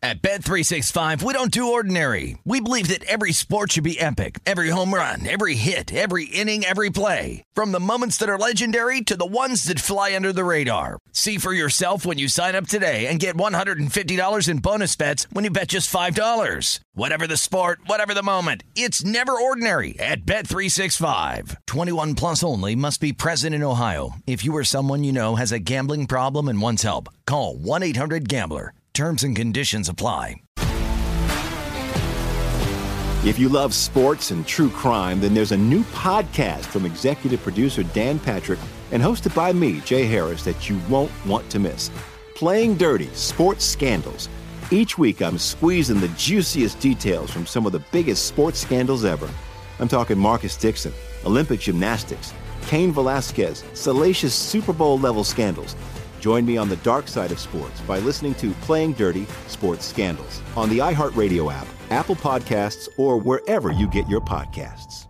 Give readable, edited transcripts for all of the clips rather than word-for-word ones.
At Bet365, we don't do ordinary. We believe that every sport should be epic. Every home run, every hit, every inning, every play. From the moments that are legendary to the ones that fly under the radar. See for yourself when you sign up today and get $150 in bonus bets when you bet just $5. Whatever the sport, whatever the moment, it's never ordinary at Bet365. 21 plus only. Must be present in Ohio. If you or someone you know has a gambling problem and wants help, call 1-800-GAMBLER. Terms and conditions apply. If you love sports and true crime, then there's a new podcast from executive producer Dan Patrick and hosted by me, Jay Harris, that you won't want to miss. Playing Dirty: Sports Scandals. Each week, I'm squeezing the juiciest details from some of the biggest sports scandals ever. I'm talking Marcus Dixon, Olympic gymnastics, Cain Velasquez, salacious Super Bowl-level scandals. Join me on the dark side of sports by listening to Playing Dirty: Sports Scandals on the iHeartRadio app, Apple Podcasts, or wherever you get your podcasts.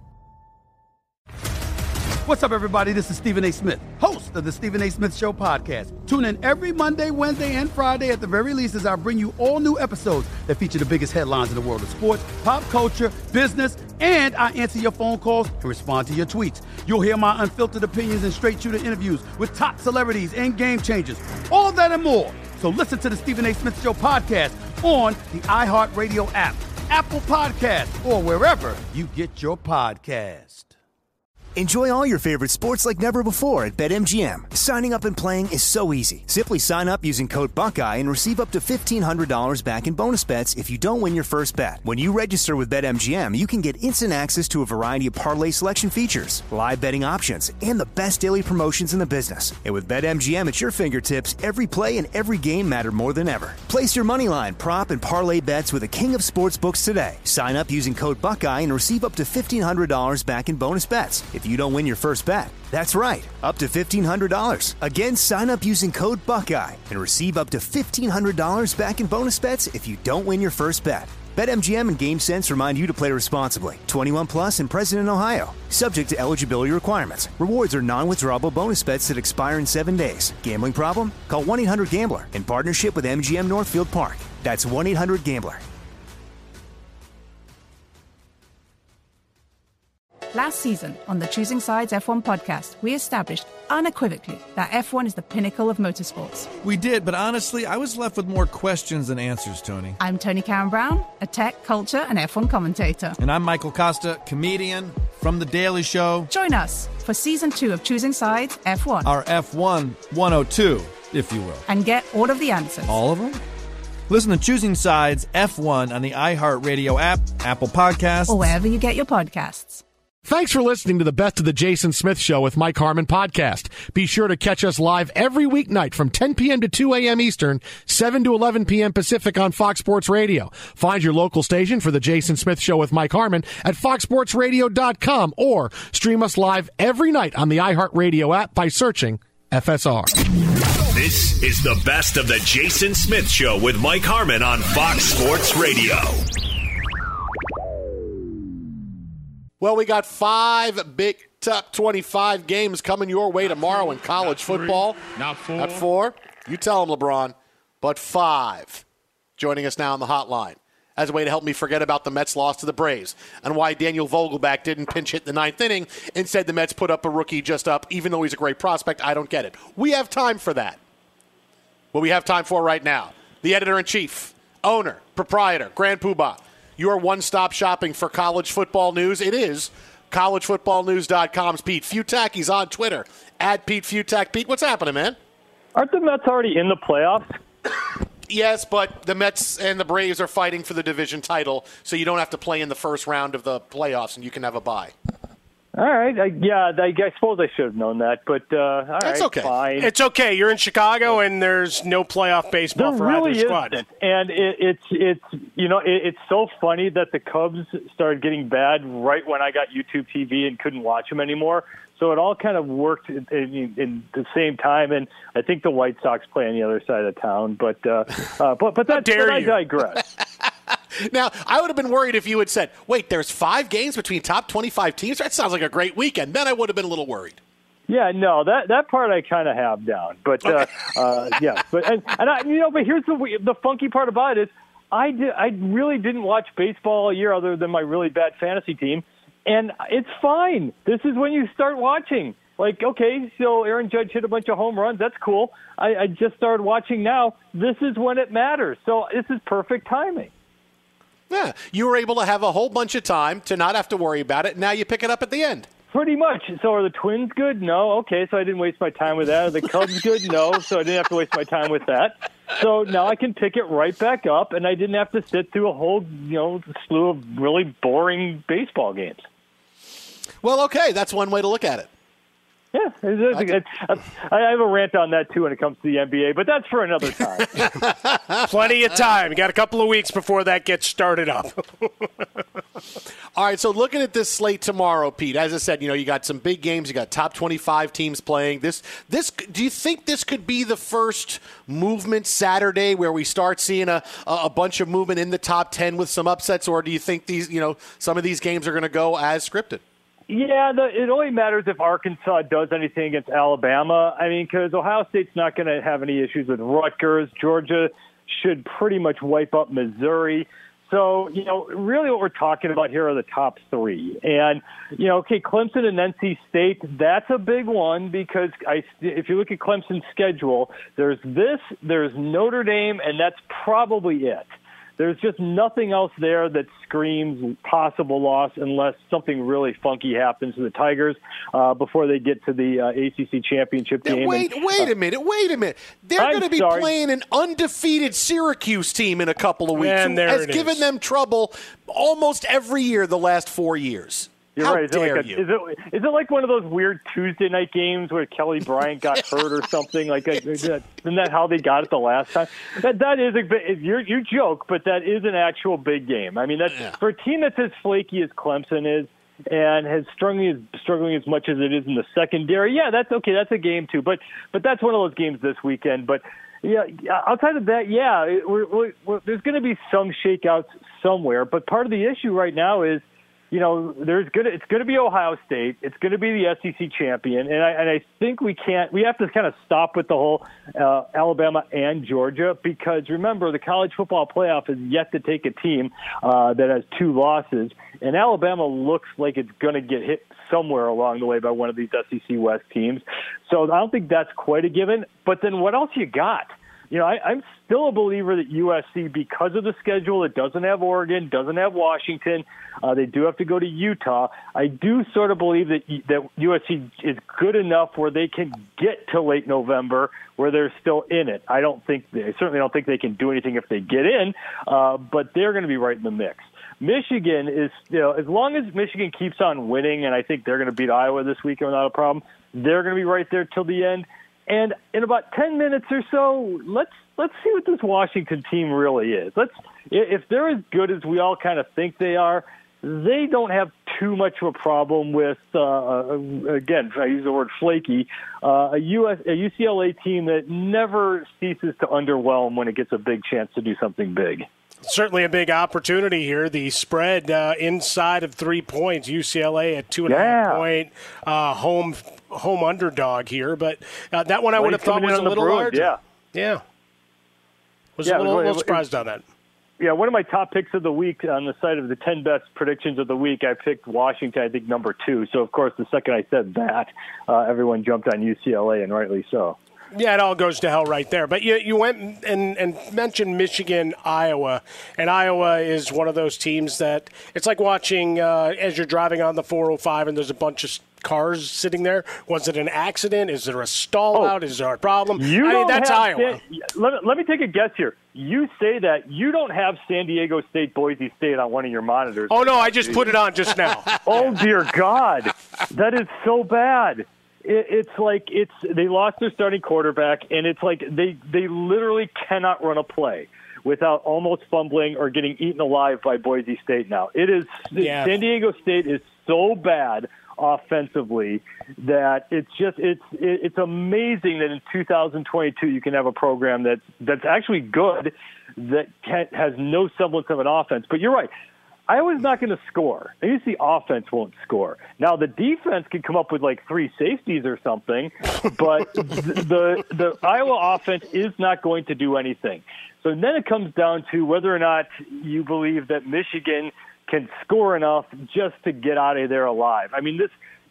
What's up, everybody? This is Stephen A. Smith, host of the Stephen A. Smith Show podcast. Tune in every Monday, Wednesday, and Friday at the very least as I bring you all new episodes that feature the biggest headlines in the world of sports, pop culture, business, and I answer your phone calls and respond to your tweets. You'll hear my unfiltered opinions and straight-shooter interviews with top celebrities and game changers. All that and more. So listen to the Stephen A. Smith Show podcast on the iHeartRadio app, Apple Podcasts, or wherever you get your podcast. Enjoy all your favorite sports like never before at BetMGM. Signing up and playing is so easy. Simply sign up using code Buckeye and receive up to $1,500 back in bonus bets if you don't win your first bet. When you register with BetMGM, you can get instant access to a variety of parlay selection features, live betting options, and the best daily promotions in the business. And with BetMGM at your fingertips, every play and every game matter more than ever. Place your moneyline, prop, and parlay bets with the king of sportsbooks today. Sign up using code Buckeye and receive up to $1,500 back in bonus bets if you don't win your first bet. That's right, up to $1,500. Again, sign up using code Buckeye and receive up to $1,500 back in bonus bets if you don't win your first bet. BetMGM and GameSense remind you to play responsibly. 21 plus and present in Ohio. Subject to eligibility requirements. Rewards are non-withdrawable bonus bets that expire in 7 days. Gambling problem? Call 1-800-GAMBLER in partnership with MGM Northfield Park. That's 1-800-GAMBLER. Last season, on the Choosing Sides F1 podcast, we established unequivocally that F1 is the pinnacle of motorsports. We did, but honestly, I was left with more questions than answers, Tony. I'm Tony Karen Brown, a tech, culture, and F1 commentator. And I'm Michael Costa, comedian from The Daily Show. Join us for Season 2 of Choosing Sides F1. Our F1 102, if you will. And get all of the answers. All of them? Listen to Choosing Sides F1 on the iHeartRadio app, Apple Podcasts, or wherever you get your podcasts. Thanks for listening to the Best of the Jason Smith Show with Mike Harmon podcast. Be sure to catch us live every weeknight from 10 p.m. to 2 a.m. Eastern, 7 to 11 p.m. Pacific on Fox Sports Radio. Find your local station for the Jason Smith Show with Mike Harmon at foxsportsradio.com or stream us live every night on the iHeartRadio app by searching FSR. This is the Best of the Jason Smith Show with Mike Harmon on Fox Sports Radio. Well, we got 5 big top 25 games coming your way tomorrow in college football. Not 4. Not 4. You tell them, LeBron. But 5. Joining us now on the hotline as a way to help me forget about the Mets' loss to the Braves and why Daniel Vogelback didn't pinch hit in the 9th inning. Instead, the Mets put up a rookie just up, even though he's a great prospect. I don't get it. We have time for that. What we have time for right now, the editor-in-chief, owner, proprietor, Grand Poobah, your one-stop shopping for college football news. It is collegefootballnews.com's Pete Fiutak. He's on Twitter, at Pete Fiutak. Pete, what's happening, man? Aren't the Mets already in the playoffs? Yes, but the Mets and the Braves are fighting for the division title, so you don't have to play in the first round of the playoffs, and you can have a bye. All right. I suppose I should have known that, but all right, That's okay. Fine. It's okay. You're in Chicago, and there's no playoff baseball There for really either squad. isn't. And it's so funny that the Cubs started getting bad right when I got YouTube TV and couldn't watch them anymore. So it all kind of worked in the same time, and I think the White Sox play on the other side of town. But I digress. Now, I would have been worried if you had said, wait, there's 5 games between top 25 teams? That sounds like a great weekend. Then I would have been a little worried. Yeah, no, that part I kind of have down. But, okay. yeah. But here's the funky part about it is I really didn't watch baseball all year other than my really bad fantasy team, and it's fine. This is when you start watching. Like, okay, so Aaron Judge hit a bunch of home runs. That's cool. I just started watching now. This is when it matters. So this is perfect timing. Yeah, you were able to have a whole bunch of time to not have to worry about it. Now you pick it up at the end. Pretty much. So are the Twins good? No. Okay, so I didn't waste my time with that. Are the Cubs good? No. So I didn't have to waste my time with that. So now I can pick it right back up, and I didn't have to sit through a whole, slew of really boring baseball games. Well, okay, that's one way to look at it. Yeah, I have a rant on that, too, when it comes to the NBA, but that's for another time. Plenty of time. You got a couple of weeks before that gets started up. All right, so looking at this slate tomorrow, Pete, as I said, you got some big games. You got top 25 teams playing. This. Do you think this could be the first movement Saturday where we start seeing a bunch of movement in the top 10 with some upsets, or do you think these, some of these games are going to go as scripted? Yeah, it only matters if Arkansas does anything against Alabama. I mean, because Ohio State's not going to have any issues with Rutgers. Georgia should pretty much wipe up Missouri. So, really what we're talking about here are the top three. And, okay, Clemson and NC State, that's a big one because if you look at Clemson's schedule, there's Notre Dame, and that's probably it. There's just nothing else there that screams possible loss unless something really funky happens to the Tigers before they get to the ACC championship game. Wait a minute. They're going to be playing an undefeated Syracuse team in a couple of weeks who has given them trouble almost every year the last 4 years. You're How right. dare is you? Is it like one of those weird Tuesday night games where Kelly Bryant got hurt or something? Isn't that how they got it the last time? That is you joke, but that is an actual big game. I mean, for a team that's as flaky as Clemson is and has struggling as much as it is in the secondary. Yeah, that's okay. That's a game too. But that's one of those games this weekend. But yeah, outside of that, there's going to be some shakeouts somewhere. But part of the issue right now is, it's going to be Ohio State. It's going to be the SEC champion, and I think we have to kind of stop with the whole Alabama and Georgia because remember the college football playoff is yet to take a team that has 2 losses, and Alabama looks like it's going to get hit somewhere along the way by one of these SEC West teams. So I don't think that's quite a given. But then what else you got? I'm still a believer that USC, because of the schedule, it doesn't have Oregon, doesn't have Washington. They do have to go to Utah. I do sort of believe that USC is good enough where they can get to late November where they're still in it. I certainly don't think they can do anything if they get in, but they're going to be right in the mix. Michigan is, as long as Michigan keeps on winning, and I think they're going to beat Iowa this weekend without a problem, they're going to be right there till the end. And in about 10 minutes or so, let's see what this Washington team really is. If they're as good as we all kind of think they are, they don't have too much of a problem with, again, I use the word flaky, a UCLA team that never ceases to underwhelm when it gets a big chance to do something big. Certainly a big opportunity here. The spread inside of 3 points. UCLA at 2.5 point home underdog here, but that one I would have thought was a little larger. Yeah. Was a little surprised on that. Yeah, one of my top picks of the week on the site of the 10 best predictions of the week, I picked Washington, I think, number 2. So, of course, the second I said that, everyone jumped on UCLA, and rightly so. Yeah, it all goes to hell right there. But you went and mentioned Michigan, Iowa, and Iowa is one of those teams that it's like watching as you're driving on the 405 and there's a bunch of cars sitting there. Was it an accident? Is there a stall out? Is there a problem? That's Iowa. Let me take a guess here. You say that. You don't have San Diego State, Boise State on one of your monitors. Oh, no, I just put it on just now. Oh, dear God. That is so bad. It's like they lost their starting quarterback, and it's like they literally cannot run a play without almost fumbling or getting eaten alive by Boise State now. San Diego State is so bad offensively that it's amazing that in 2022 you can have a program that's actually good that has no semblance of an offense. But you're right. Iowa's not going to score. At least the offense won't score. Now, the defense could come up with like 3 safeties or something, but the Iowa offense is not going to do anything. So then it comes down to whether or not you believe that Michigan can score enough just to get out of there alive. I mean, this,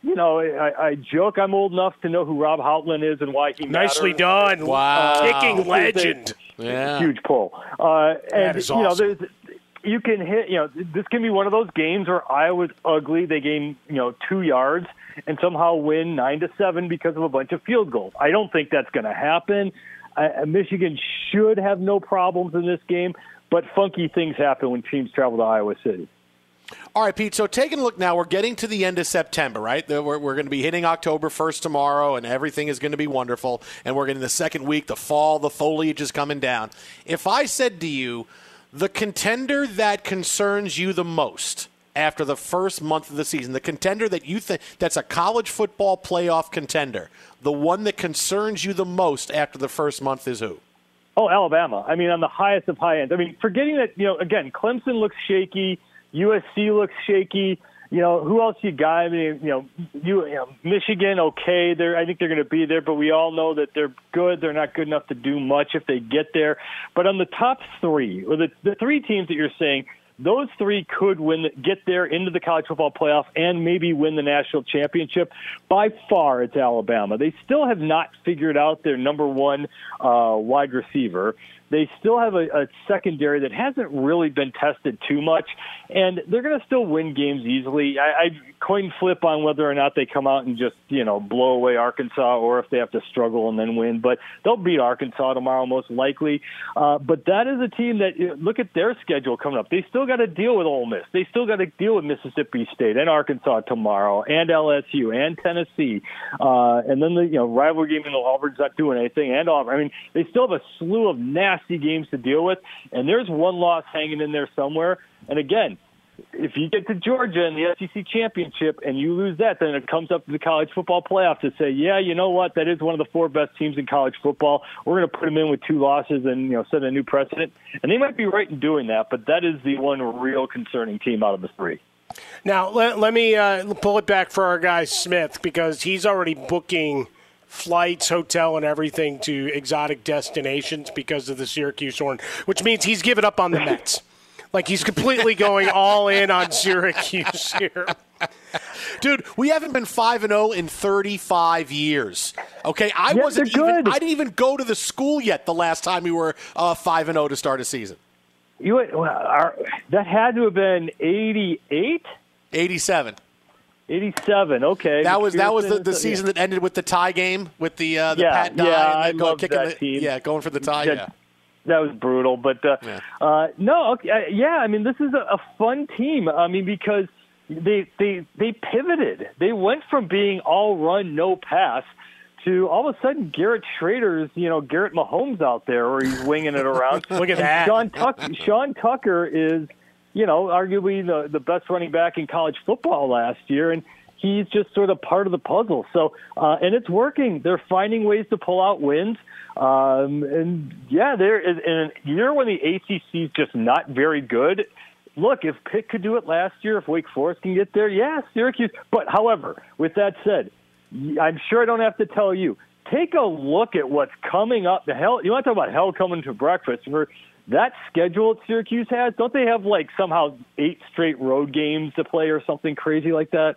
I joke I'm old enough to know who Rob Houtland is and why he matters. Nicely done. Wow. Kicking legend. Yeah. Huge pull. And, is awesome. You can hit, this can be one of those games where Iowa's ugly. They gain, 2 yards and somehow win 9-7 because of a bunch of field goals. I don't think that's going to happen. Michigan should have no problems in this game, but funky things happen when teams travel to Iowa City. All right, Pete, so taking a look now, we're getting to the end of September, right? We're going to be hitting October 1st tomorrow, and everything is going to be wonderful. And we're getting the second week, the fall, the foliage is coming down. If I said to you, the contender that concerns you the most after the first month of the season, the contender that you think that's a college football playoff contender, the one that concerns you the most after the first month is who? Oh, Alabama. I mean, on the highest of high ends. I mean, forgetting that, again, Clemson looks shaky, USC looks shaky. Who else you got? I mean, Michigan, okay. I think they're going to be there, but we all know that they're good. They're not good enough to do much if they get there. But on the top 3, or the 3 teams that you're saying, those 3 could get there into the college football playoff and maybe win the national championship. By far, it's Alabama. They still have not figured out their number 1 wide receiver. They still have a secondary that hasn't really been tested too much, and they're going to still win games easily. I coin flip on whether or not they come out and just, blow away Arkansas or if they have to struggle and then win. But they'll beat Arkansas tomorrow most likely. But that is a team that, look at their schedule coming up. They still got to deal with Ole Miss. They still got to deal with Mississippi State and Arkansas tomorrow and LSU and Tennessee. And then the rivalry game, Auburn's not doing anything, and Auburn. I mean, they still have a slew of nasty games to deal with, and there's one loss hanging in there somewhere. And again, if you get to Georgia in the SEC championship and you lose that, then it comes up to the college football playoff to say, yeah, you know what, that is one of the 4 best teams in college football. We're going to put them in with 2 losses and set a new precedent. And they might be right in doing that, but that is the one real concerning team out of the 3. Now, let me pull it back for our guy Smith, because he's already booking flights, hotel, and everything to exotic destinations because of the Syracuse horn, which means he's given up on the Mets. Like, he's completely going all in on Syracuse here. Dude, we haven't been 5-0 in 35 years. Okay, I didn't even go to the school yet the last time we were 5-0 to start a season. That had to have been 88? 87. 87. Okay. That was the season that ended with the tie game with the Pat Dye. Yeah, I love that team. Yeah, going for the tie. That was brutal, but no. Okay, I mean, this is a fun team. I mean, because they pivoted. They went from being all run, no pass to all of a sudden Garrett Schrader's, Garrett Mahomes out there, where he's winging it around. Look at that. Sean Tucker is, arguably the best running back in college football last year, and he's just sort of part of the puzzle. So, and it's working. They're finding ways to pull out wins. There is in a year when the ACC is just not very good. Look, if Pitt could do it last year, if Wake Forest can get there, Syracuse. But however, with that said, I'm sure I don't have to tell you. Take a look at what's coming up. The hell, you want to talk about hell coming to breakfast? For that schedule that Syracuse has, don't they have somehow 8 straight road games to play or something crazy like that?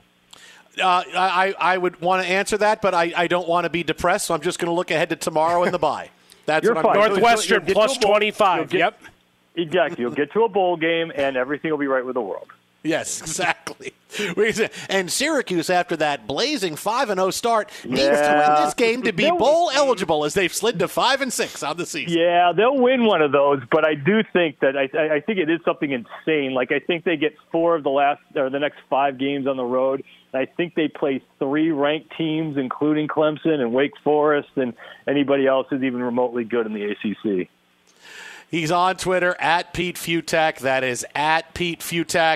I would want to answer that, but I don't want to be depressed, so I'm just going to look ahead to tomorrow in the bye. That's what I'm fine. Northwestern plus 25. Yep. Exactly. You'll get to a bowl game, and everything will be right with the world. Yes, exactly. And Syracuse, after that blazing 5-0 start, needs to win this game to be bowl eligible, as they've slid to 5-6 on the season. Yeah, they'll win one of those, but I do think that I think it is something insane. I think they get 4 of the next 5 games on the road. And I think they play 3 ranked teams, including Clemson and Wake Forest and anybody else who's even remotely good in the ACC. He's on Twitter, @Pete Fiutak. That is @Pete Fiutak.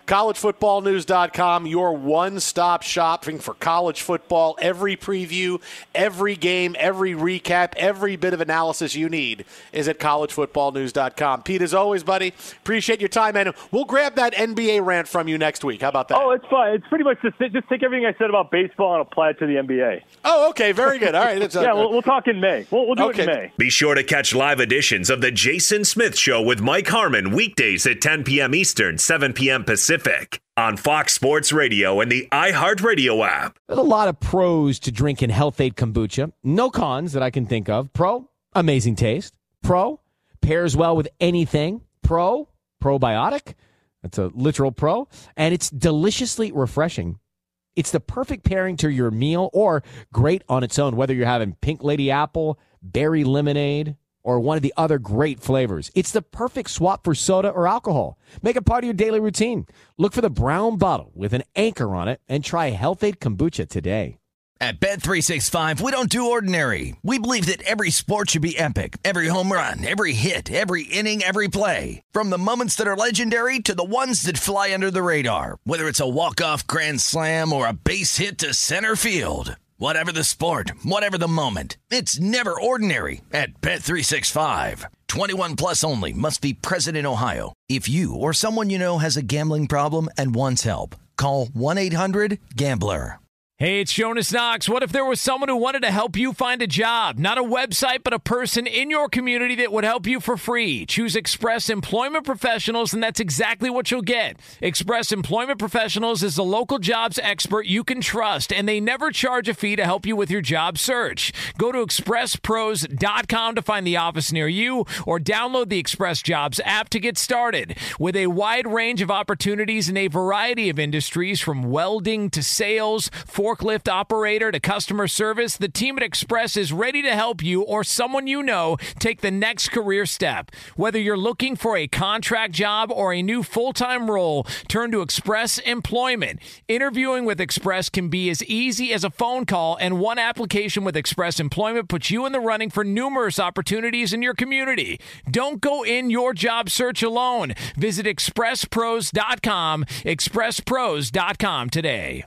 collegefootballnews.com, your one-stop shopping for college football. Every preview, every game, every recap, every bit of analysis you need is at collegefootballnews.com. Pete, as always, buddy, appreciate your time, and we'll grab that NBA rant from you next week. How about that? Oh, it's fine. It's pretty much just take everything I said about baseball and apply it to the NBA. Oh, okay. Very good. All right. We'll talk in May. We'll do it in May. Be sure to catch live editions of The Jason Smith Show with Mike Harmon weekdays at 10 p.m. Eastern, 7 p.m. Pacific on Fox Sports Radio and the iHeartRadio app. There's a lot of pros to drinking Health-Ade kombucha. No cons that I can think of. Pro, amazing taste. Pro, pairs well with anything. Pro, probiotic. That's a literal pro. And it's deliciously refreshing. It's the perfect pairing to your meal or great on its own, whether you're having Pink Lady Apple, berry lemonade, or one of the other great flavors. It's the perfect swap for soda or alcohol. Make it part of your daily routine. Look for the brown bottle with an anchor on it and try Health-Ade kombucha today. At Bet365, we don't do ordinary. We believe that every sport should be epic. Every home run, every hit, every inning, every play. From the moments that are legendary to the ones that fly under the radar. Whether it's a walk-off grand slam or a base hit to center field. Whatever the sport, whatever the moment, it's never ordinary at Bet365. 21 plus only. Must be present in Ohio. If you or someone you know has a gambling problem and wants help, call 1-800-GAMBLER. Hey, it's Jonas Knox. What if there was someone who wanted to help you find a job? Not a website, but a person in your community that would help you for free. Choose Express Employment Professionals, and that's exactly what you'll get. Express Employment Professionals is the local jobs expert you can trust, and they never charge a fee to help you with your job search. Go to expresspros.com to find the office near you, or download the Express Jobs app to get started. With a wide range of opportunities in a variety of industries, from welding to sales, forklift operator to customer service, the team at Express is ready to help you or someone you know take the next career step. Whether you're looking for a contract job or a new full-time role, turn to Express Employment. Interviewing with Express can be as easy as a phone call, and one application with Express Employment puts you in the running for numerous opportunities in your community. Don't go in your job search alone. Visit expresspros.com, expresspros.com today.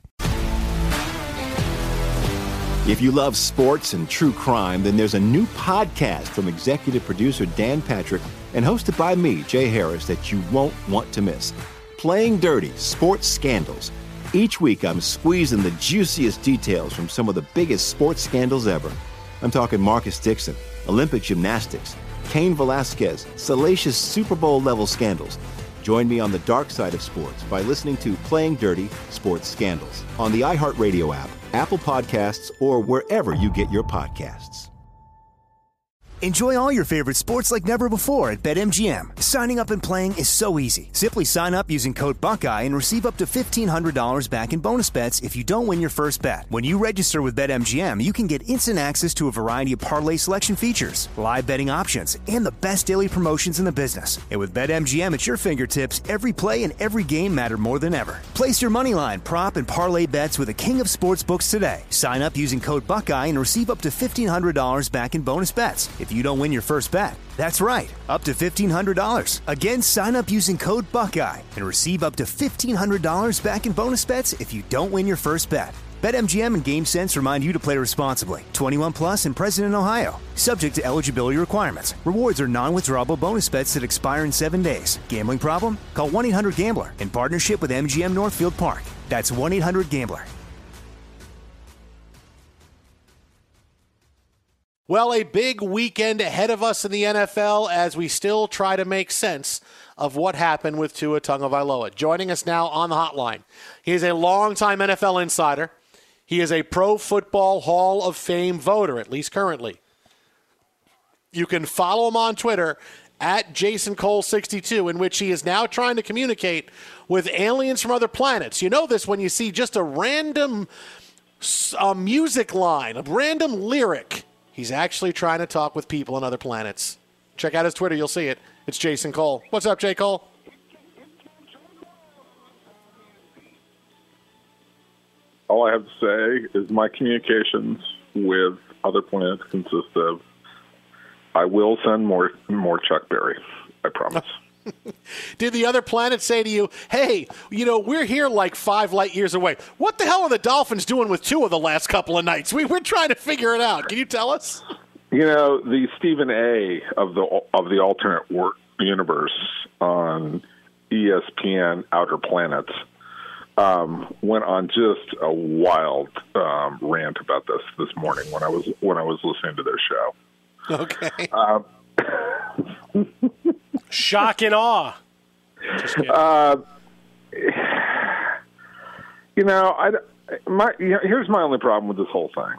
If you love sports and true crime, then there's a new podcast from executive producer Dan Patrick and hosted by me, Jay Harris, that you won't want to miss. Playing Dirty: Sports Scandals. Each week, I'm squeezing the juiciest details from some of the biggest sports scandals ever. I'm talking Marcus Dixon, Olympic gymnastics, Cain Velasquez, salacious Super Bowl-level scandals. Join me on the dark side of sports by listening to Playing Dirty: Sports Scandals on the iHeartRadio app, Apple Podcasts, or wherever you get your podcasts. Enjoy all your favorite sports like never before at BetMGM. Signing up and playing is so easy. Simply sign up using code Buckeye and receive up to $1,500 back in bonus bets if you don't win your first bet. When you register with BetMGM, you can get instant access to a variety of parlay selection features, live betting options, and the best daily promotions in the business. And with BetMGM at your fingertips, every play and every game matter more than ever. Place your moneyline, prop, and parlay bets with the king of sportsbooks today. Sign up using code Buckeye and receive up to $1,500 back in bonus bets if you don't win your first bet. That's right, up to $1,500. Again, sign up using code Buckeye and receive up to $1,500 back in bonus bets if you don't win your first bet. BetMGM and GameSense remind you to play responsibly. 21 plus and present in Ohio. Subject to eligibility requirements. Rewards are non-withdrawable bonus bets that expire in 7 days. Gambling problem? Call 1-800-GAMBLER in partnership with MGM Northfield Park. That's 1-800-GAMBLER. Well, a big weekend ahead of us in the NFL as we still try to make sense of what happened with Tua Tagovailoa. Joining us now on the hotline, he is a longtime NFL insider. He is a Pro Football Hall of Fame voter, at least currently. You can follow him on Twitter at JasonCole62, in which he is now trying to communicate with aliens from other planets. You know this when you see just a random music line, a random lyric. He's actually trying to talk with people on other planets. Check out his Twitter. You'll see it. It's Jason Cole. What's up, J. Cole? All I have to say is my communications with other planets consist of I will send more Chuck Berry. I promise. Did the other planet say to you, hey, we're here like 5 light years away. What the hell are the Dolphins doing with Tua the last couple of nights? We're trying to figure it out. Can you tell us? The Stephen A. of the alternate universe on ESPN Outer Planets went on just a wild rant about this morning when I was listening to their show. Okay. Shock and awe. Here's my only problem with this whole thing.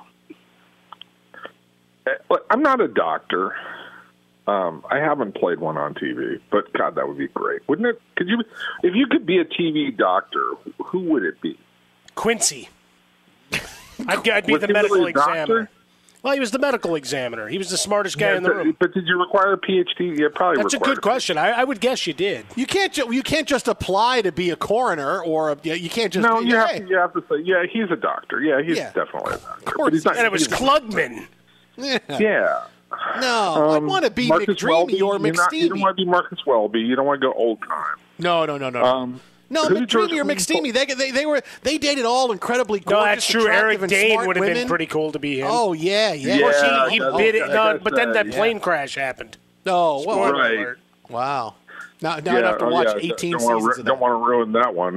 I'm not a doctor. I haven't played one on TV, but God, that would be great, wouldn't it? If you could be a TV doctor, who would it be? Quincy. I'd be the medical examiner. Well, he was the medical examiner. He was the smartest guy in the room. But did you require a PhD? Yeah, probably. That's a good question. I would guess you did. You can't just apply to be a coroner, or you can't just. No, you have to say, yeah, he's a doctor. Yeah, he's definitely a doctor. Of course, and it was Klugman. Yeah. No, I want to be McDreamy or McSteamy. You don't want to be Marcus Welby. You don't want to go old time. No. No, McDreamy or McSteamy, they dated all incredibly gorgeous. No, that's true. Eric Dane would have been pretty cool to be him. Oh yeah. Of course, he bid it. But then that plane crash happened. Oh, well, right. Alert. Wow. Now I'd have to watch 18 seasons of that. Don't want to ruin that one.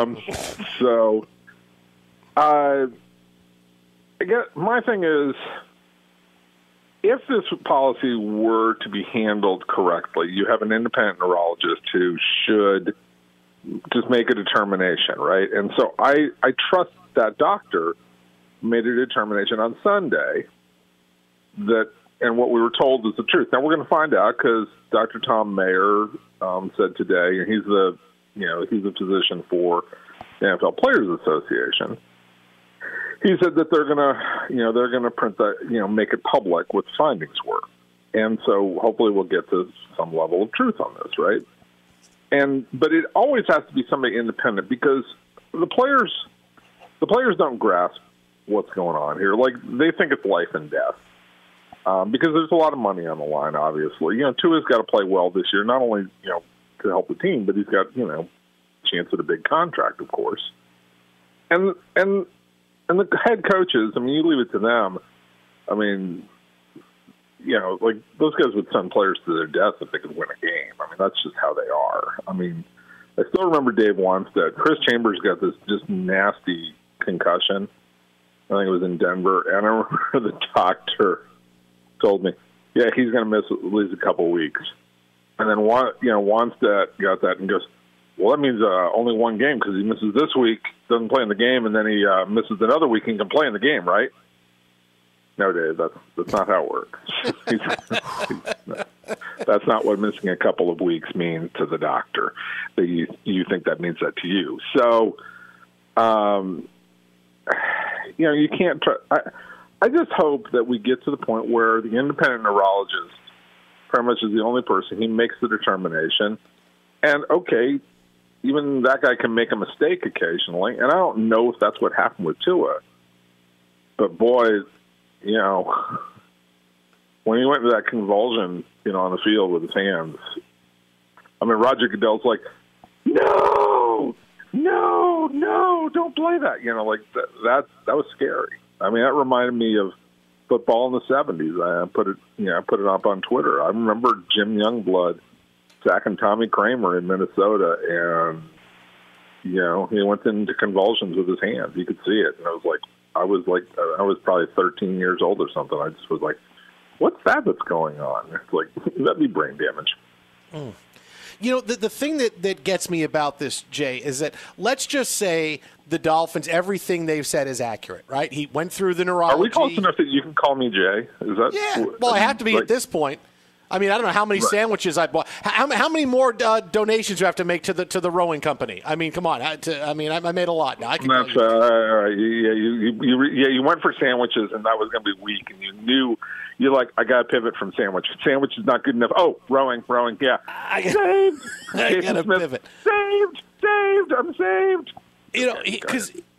I guess my thing is, if this policy were to be handled correctly, you have an independent neurologist who should just make a determination, right? And so I trust that doctor made a determination on Sunday and what we were told is the truth. Now we're going to find out because Dr. Tom Mayer said today, and he's a physician for the NFL Players Association. He said that they're going to print that, make it public what the findings were. And so hopefully we'll get to some level of truth on this, right? But it always has to be somebody independent because the players don't grasp what's going on here. Like, they think it's life and death because there's a lot of money on the line, obviously. Tua's got to play well this year, not only, to help the team, but he's got, chance at a big contract, of course. And the head coaches, you leave it to them. Like, those guys would send players to their death if they could win a game. That's just how they are. I still remember Dave Wanstead. Chris Chambers got this just nasty concussion. I think it was in Denver. And I remember the doctor told me, yeah, he's going to miss at least a couple of weeks. And then, Wanstead got that and goes, well, that means only one game because he misses this week, doesn't play in the game, and then he misses another week and can play in the game, right? No, Dave, that's not how it works. That's not what missing a couple of weeks means to the doctor. That you think that means that to you. So, you can't try. I just hope that we get to the point where the independent neurologist pretty much is the only person. He makes the determination. And, okay, even that guy can make a mistake occasionally. And I don't know if that's what happened with Tua. But, boy, when he went into that convulsion, on the field with his hands, Roger Goodell's like, no, don't play that. That was scary. That reminded me of football in the 70s. I put it up on Twitter. I remember Jim Youngblood sacking Tommy Kramer in Minnesota, and he went into convulsions with his hands. You could see it, and I was probably 13 years old or something. I just was like, what's that's going on? It's like, that'd be brain damage. Mm. The thing that gets me about this, Jay, is that let's just say the Dolphins, everything they've said is accurate, right? He went through the neurology. Are we close enough that you can call me Jay? Is that? Yeah. Well, I have to be at this point. I don't know how many sandwiches I bought. How many more donations do I have to make to the rowing company? Come on. I made a lot. Now I can. That's all right. You went for sandwiches, and that was going to be weak, and you knew. You're like, I got to pivot from sandwich. Sandwich is not good enough. Oh, rowing. Yeah. Saved. I got to pivot. Saved. I'm saved. Because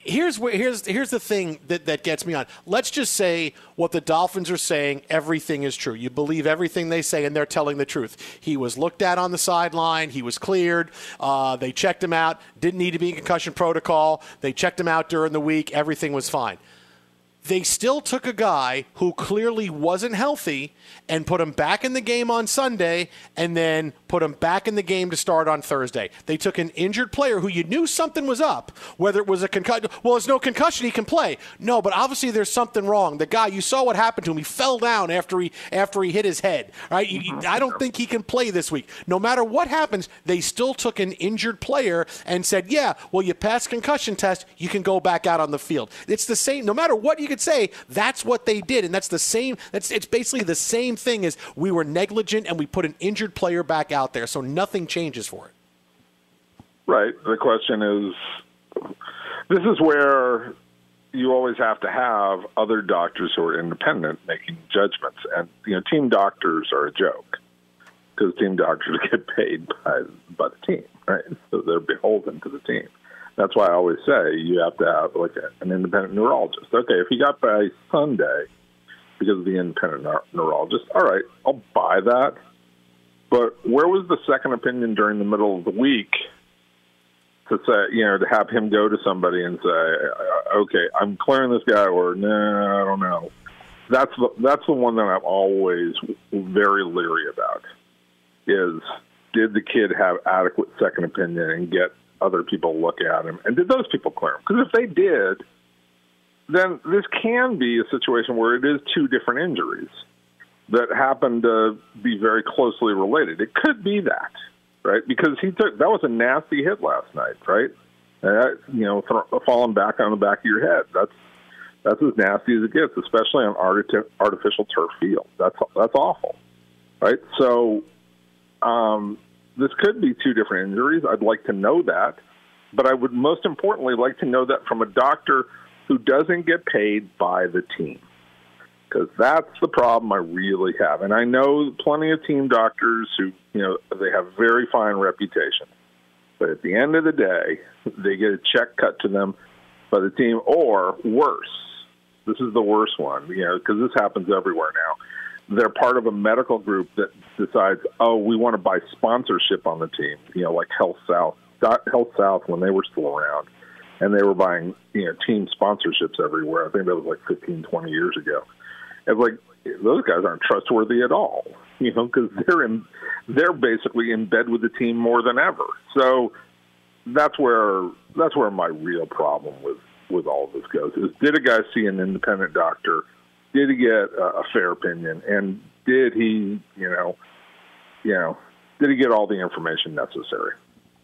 Here's the thing that gets me on. Let's just say what the Dolphins are saying, everything is true. You believe everything they say, and they're telling the truth. He was looked at on the sideline. He was cleared. They checked him out. Didn't need to be in concussion protocol. They checked him out during the week. Everything was fine. They still took a guy who clearly wasn't healthy and put him back in the game on Sunday and then put him back in the game to start on Thursday. They took an injured player who you knew something was up, whether it was a concussion. Well, there's no concussion. He can play. No, but obviously there's something wrong. The guy, you saw what happened to him. He fell down after he hit his head. Right? I don't think he can play this week. No matter what happens, they still took an injured player and said, yeah, well, you passed concussion test, you can go back out on the field. It's the same. No matter what you could say, that's what they did, and that's the same. It's basically the same thing as we were negligent and we put an injured player back out there, so nothing changes for it. Right. The question is, this is where you always have to have other doctors who are independent making judgments, and team doctors are a joke because team doctors get paid by the team, right? So they're beholden to the team. That's why I always say you have to have an independent neurologist. Okay, if he got by Sunday because of the independent neurologist, all right, I'll buy that. But where was the second opinion during the middle of the week to say, to have him go to somebody and say, okay, I'm clearing this guy, or no, I don't know. That's the one that I'm always very leery about. Is did the kid have adequate second opinion and get other people look at him, and did those people clear him? Because if they did, then this can be a situation where it is two different injuries that happen to be very closely related. It could be that, right? Because that was a nasty hit last night, right? Falling back on the back of your head. That's as nasty as it gets, especially on artificial turf field. That's awful, right? So, this could be two different injuries. I'd like to know that. But I would most importantly like to know that from a doctor who doesn't get paid by the team. Because that's the problem I really have. And I know plenty of team doctors who, they have very fine reputation. But at the end of the day, they get a check cut to them by the team, or worse. This is the worst one, because this happens everywhere now. They're part of a medical group that decides, we want to buy sponsorship on the team, like Health South when they were still around. And they were buying, team sponsorships everywhere. I think that was like 15, 20 years ago. It's like, those guys aren't trustworthy at all, because they're basically in bed with the team more than ever. So that's where my real problem with all of this goes is, did a guy see an independent doctor? Did he get a fair opinion? And did he, did he get all the information necessary?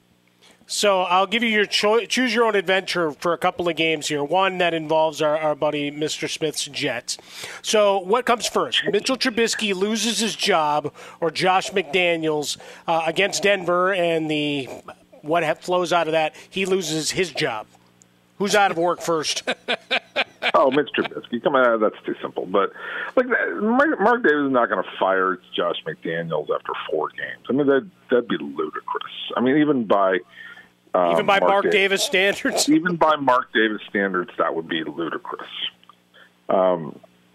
So I'll give you your choose your own adventure for a couple of games here. One that involves our buddy Mr. Smith's Jets. So what comes first? Mitchell Trubisky loses his job, or Josh McDaniels against Denver, and what flows out of that, he loses his job. Who's out of work first? Oh, Mitch Trubisky. Come on, that's too simple. But Mark Davis is not going to fire Josh McDaniels after 4 games. I mean, that'd be ludicrous. I mean, even by Mark Davis standards? Even by Mark Davis standards, that would be ludicrous. But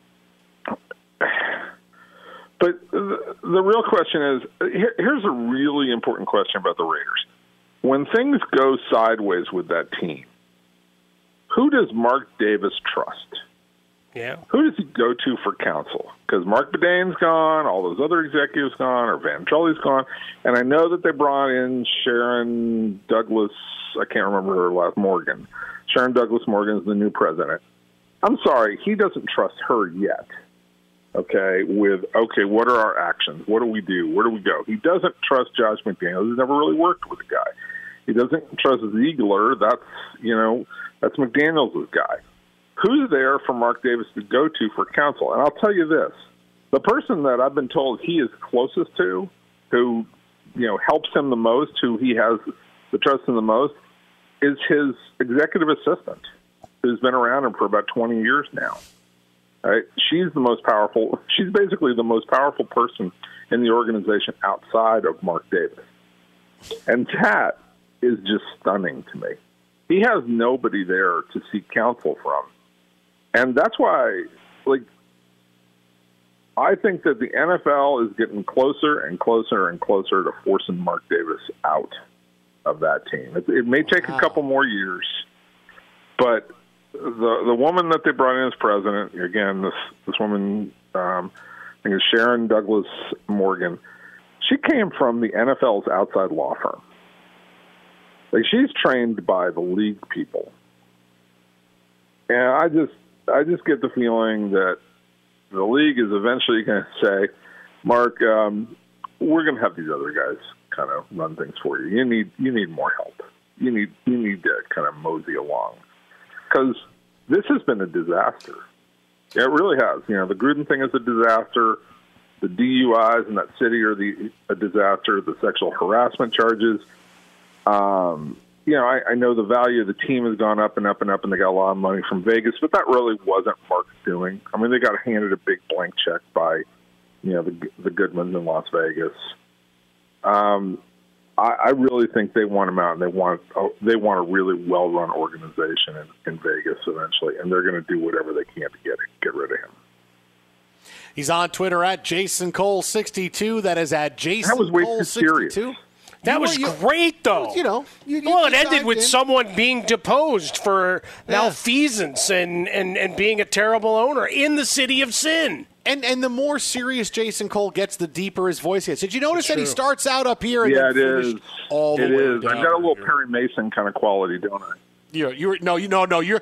the real question is, here's a really important question about the Raiders. When things go sideways with that team, who does Mark Davis trust? Yeah. Who does he go to for counsel? Because Mark Badain's gone, all those other executives gone, or Van Trelli's gone, and I know that they brought in Sharon Douglas, I can't remember her last, Morgan. Sharon Douglas Morgan is the new president. I'm sorry, he doesn't trust her yet. Okay, what are our actions? What do we do? Where do we go? He doesn't trust Josh McDaniels. He's never really worked with the guy. He doesn't trust Ziegler. That's McDaniels' guy. Who's there for Mark Davis to go to for counsel? And I'll tell you this. The person that I've been told he is closest to, who, helps him the most, who he has the trust in the most, is his executive assistant, who's been around him for about 20 years now. Right? She's the most powerful. She's basically the most powerful person in the organization outside of Mark Davis. And that is just stunning to me. he has nobody there to seek counsel from. And that's why, I think that the NFL is getting closer and closer and closer to forcing Mark Davis out of that team. It may take a couple more years, but the woman that they brought in as president, again, this woman, I think it's Sharon Douglas Morgan, she came from the NFL's outside law firm. She's trained by the league people. And I just get the feeling that the league is eventually going to say, Mark, we're going to have these other guys kind of run things for you. You need more help. You need to kind of mosey along, because this has been a disaster. It really has. The Gruden thing is a disaster. The DUIs in that city are a disaster. The sexual harassment charges. I know the value of the team has gone up and up and up, and they got a lot of money from Vegas, but that really wasn't Mark's doing. I mean, they got handed a big blank check by, the Goodmans in Las Vegas. I really think they want him out, and they want a really well-run organization in Vegas eventually, and they're going to do whatever they can to get rid of him. He's on Twitter at Jason Cole 62. That is at Jason That was way Cole too 62. serious. That was great, though. It ended with someone being deposed for malfeasance and being a terrible owner in the city of sin. And the more serious Jason Cole gets, the deeper his voice gets. Did you notice that he starts out up here and then finishes all the way down? I've got a little Perry Mason kind of quality, don't I? You see, now you're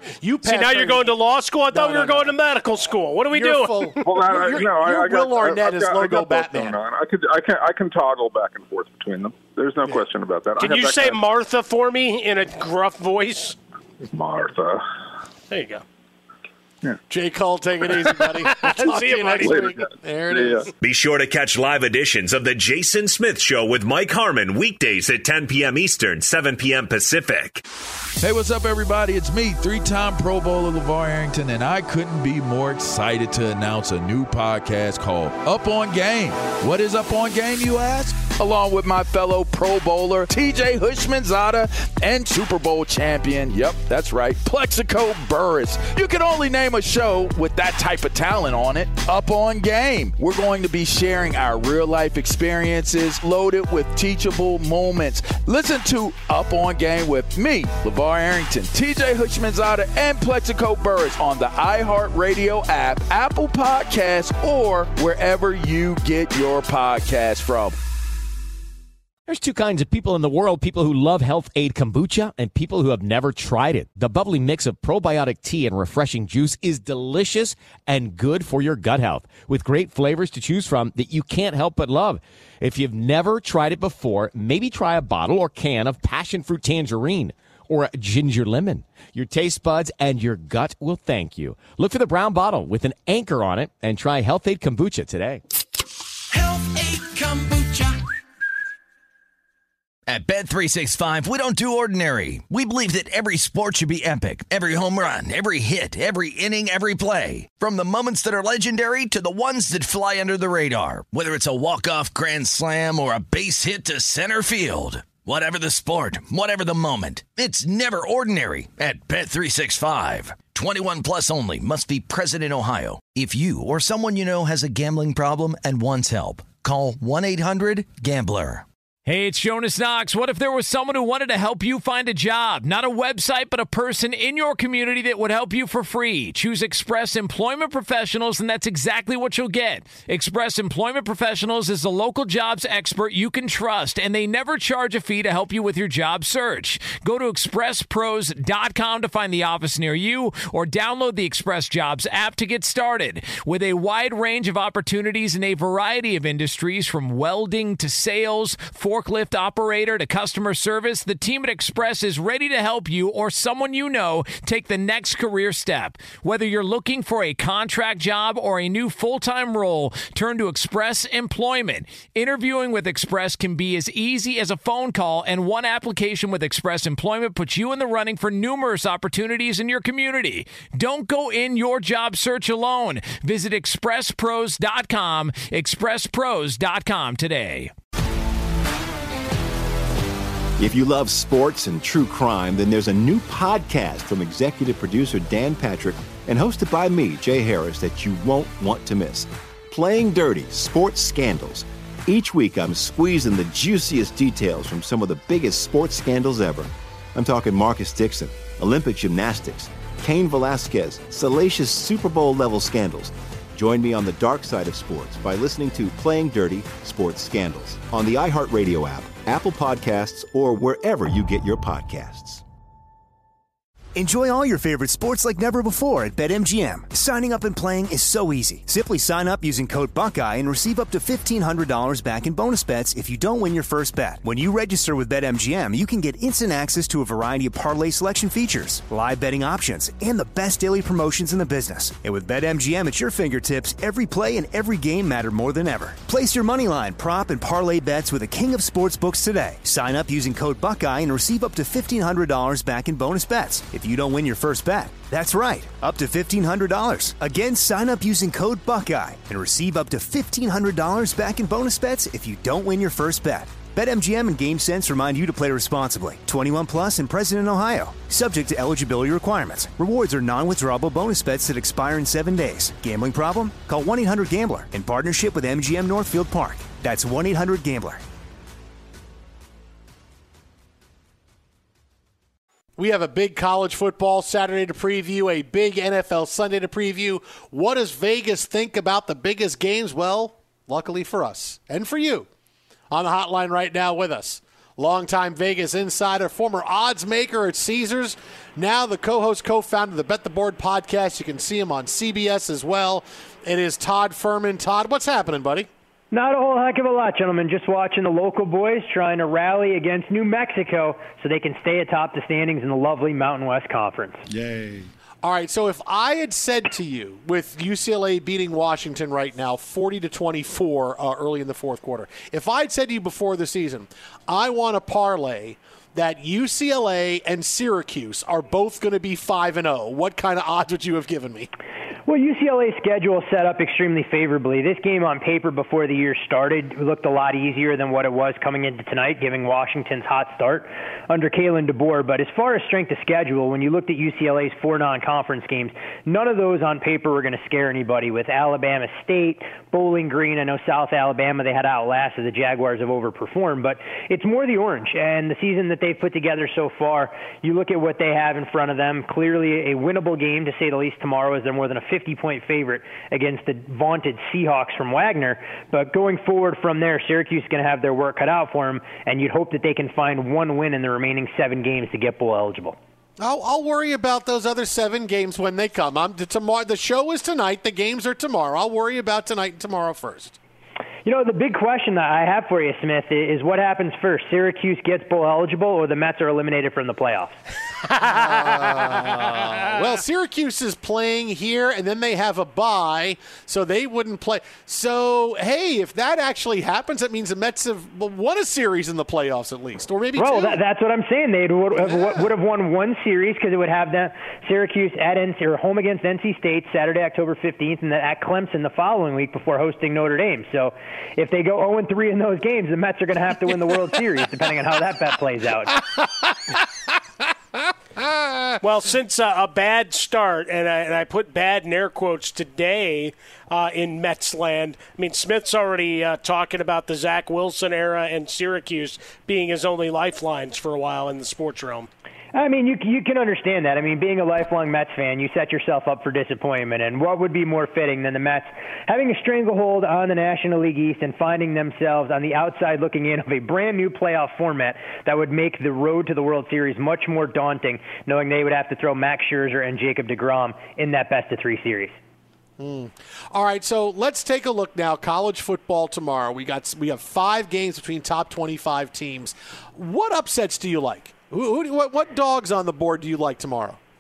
going to law school? I thought we were going to medical school. What are we doing? You're Will Arnett is logo Batman. I can toggle back and forth between them. There's no question about that. Can you say Martha for me in a gruff voice? Martha. There you go. Yeah. J. Cole, take it easy, buddy. See you, buddy. There it is. Be sure to catch live editions of The Jason Smith Show with Mike Harmon weekdays at 10 p.m. Eastern, 7 p.m. Pacific. Hey, what's up, everybody? It's me, three-time Pro Bowler LeVar Arrington, and I couldn't be more excited to announce a new podcast called Up On Game. What is Up On Game, you ask? Along with my fellow Pro Bowler, TJ Hushmanzada, and Super Bowl champion, yep, that's right, Plexico Burress. You can only name a show with that type of talent on it. Up On Game. We're going to be sharing our real-life experiences loaded with teachable moments. Listen to Up On Game with me, LeVar Arrington, TJ Hushmanzada, and Plexico Burress on the iHeartRadio app, Apple Podcasts, or wherever you get your podcasts from. There's two kinds of people in the world, people who love Health Aid Kombucha and people who have never tried it. The bubbly mix of probiotic tea and refreshing juice is delicious and good for your gut health, with great flavors to choose from that you can't help but love. If you've never tried it before, maybe try a bottle or can of passion fruit tangerine or a ginger lemon. Your taste buds and your gut will thank you. Look for the brown bottle with an anchor on it and try Health Aid Kombucha today. Health Aid Kombucha. At Bet365, we don't do ordinary. We believe that every sport should be epic. Every home run, every hit, every inning, every play. From the moments that are legendary to the ones that fly under the radar. Whether it's a walk-off grand slam or a base hit to center field. Whatever the sport, whatever the moment. It's never ordinary at Bet365. 21 plus only. Must be present in Ohio. If you or someone you know has a gambling problem and wants help, call 1-800-GAMBLER. Hey, it's Jonas Knox. What if there was someone who wanted to help you find a job? Not a website, but a person in your community that would help you for free. Choose Express Employment Professionals, and that's exactly what you'll get. Express Employment Professionals is the local jobs expert you can trust, and they never charge a fee to help you with your job search. Go to expresspros.com to find the office near you, or download the Express Jobs app to get started. With a wide range of opportunities in a variety of industries, from welding to sales, forklift operator to customer service, the team at Express is ready to help you or someone you know take the next career step. Whether you're looking for a contract job or a new full-time role, turn to Express Employment. Interviewing with Express can be as easy as a phone call, and one application with Express Employment puts you in the running for numerous opportunities in your community. Don't go in your job search alone. Visit expresspros.com, expresspros.com today. If you love sports and true crime, then there's a new podcast from executive producer Dan Patrick and hosted by me, Jay Harris, that you won't want to miss. Playing Dirty: Sports Scandals. Each week, I'm squeezing the juiciest details from some of the biggest sports scandals ever. I'm talking Marcus Dixon, Olympic gymnastics, Cain Velasquez, salacious Super Bowl-level scandals. Join me on the dark side of sports by listening to Playing Dirty: Sports Scandals on the iHeartRadio app, Apple Podcasts, or wherever you get your podcasts. Enjoy all your favorite sports like never before at BetMGM. Signing up and playing is so easy. Simply sign up using code Buckeye and receive up to $1,500 back in bonus bets if you don't win your first bet. When you register with BetMGM, you can get instant access to a variety of parlay selection features, live betting options, and the best daily promotions in the business. And with BetMGM at your fingertips, every play and every game matter more than ever. Place your moneyline, prop, and parlay bets with the king of sportsbooks today. Sign up using code Buckeye and receive up to $1,500 back in bonus bets if you don't win your first bet. That's right, up to $1,500. Again, sign up using code Buckeye and receive up to $1,500 back in bonus bets if you don't win your first bet. BetMGM and GameSense remind you to play responsibly. 21 plus and present in Ohio. Subject to eligibility requirements. Rewards are non-withdrawable bonus bets that expire in 7 days. Gambling problem? Call 1-800-GAMBLER in partnership with MGM Northfield Park. That's 1-800-GAMBLER. We have a big college football Saturday to preview, a big NFL Sunday to preview. What does Vegas think about the biggest games? Well, luckily for us and for you, on the hotline right now with us, longtime Vegas insider, former odds maker at Caesars, now the co-host, co-founder of the Bet the Board podcast. You can see him on CBS as well. It is Todd Fuhrman. Todd, what's happening, buddy? Not a whole heck of a lot, gentlemen. Just watching the local boys trying to rally against New Mexico so they can stay atop the standings in the lovely Mountain West Conference. Yay. All right, so if I had said to you, with UCLA beating Washington right now 40-24 early in the fourth quarter, if I had said to you before the season, I want to parlay that UCLA and Syracuse are both going to be 5-0, what kind of odds would you have given me? Well, UCLA's schedule set up extremely favorably. This game on paper before the year started looked a lot easier than what it was coming into tonight, giving Washington's hot start under Kalen DeBoer. But as far as strength of schedule, when you looked at UCLA's 4 non-conference games, none of those on paper were going to scare anybody. With Alabama State, Bowling Green, I know South Alabama, they had outlasted. The Jaguars have overperformed. But it's more the orange. And the season that they've put together so far, you look at what they have in front of them, clearly a winnable game, to say the least, tomorrow, as they're more than a 50-point favorite against the vaunted Seahawks from Wagner. But going forward from there, Syracuse is going to have their work cut out for them, and you'd hope that they can find one win in the remaining 7 games to get bowl eligible. I'll worry about those other 7 games when they come. The show is tonight. The games are tomorrow. I'll worry about tonight and tomorrow first. You know, the big question that I have for you, Smith, is what happens first? Syracuse gets bowl eligible or the Mets are eliminated from the playoffs? Well, Syracuse is playing here, and then they have a bye, so they wouldn't play. So, hey, if that actually happens, that means the Mets have won a series in the playoffs at least, or maybe 2. Well, that's what I'm saying. They would have won one series because it would have that Syracuse at home against NC State Saturday, October 15th, and then at Clemson the following week before hosting Notre Dame. So if they go 0-3 in those games, the Mets are going to have to win the World Series, depending on how that bet plays out. Well, since a bad start, and I put bad in air quotes today in Mets land, I mean, Smith's already talking about the Zach Wilson era and Syracuse being his only lifelines for a while in the sports realm. I mean, you can understand that. I mean, being a lifelong Mets fan, you set yourself up for disappointment. And what would be more fitting than the Mets having a stranglehold on the National League East and finding themselves on the outside looking in of a brand new playoff format that would make the road to the World Series much more daunting, knowing they would have to throw Max Scherzer and Jacob deGrom in that best-of-3 series. All right, so let's take a look now. College football tomorrow. We have 5 games between top 25 teams. What upsets do you like? What dogs on the board do you like tomorrow?